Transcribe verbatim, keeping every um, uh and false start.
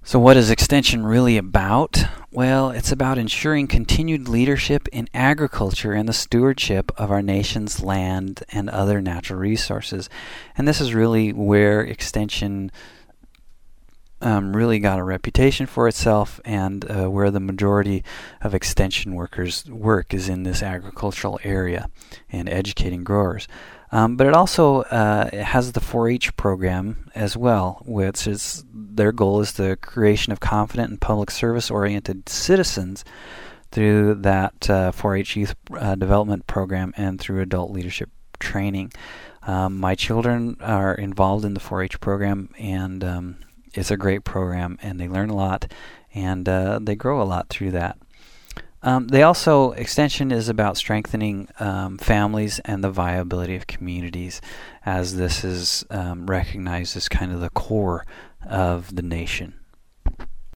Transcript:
So what is Extension really about? Well, it's about ensuring continued leadership in agriculture and the stewardship of our nation's land and other natural resources. And this is really where Extension um, really got a reputation for itself, and uh, where the majority of Extension workers work is in this agricultural area and educating growers. Um, but it also uh, it has the four H program as well, which is their goal is the creation of confident and public service-oriented citizens through that uh, four H youth uh, development program and through adult leadership training. Um, my children are involved in the four H program, and um, it's a great program, and they learn a lot, and uh, they grow a lot through that. Um, they also, Extension is about strengthening um, families and the viability of communities, as this is um, recognized as kind of the core of the nation.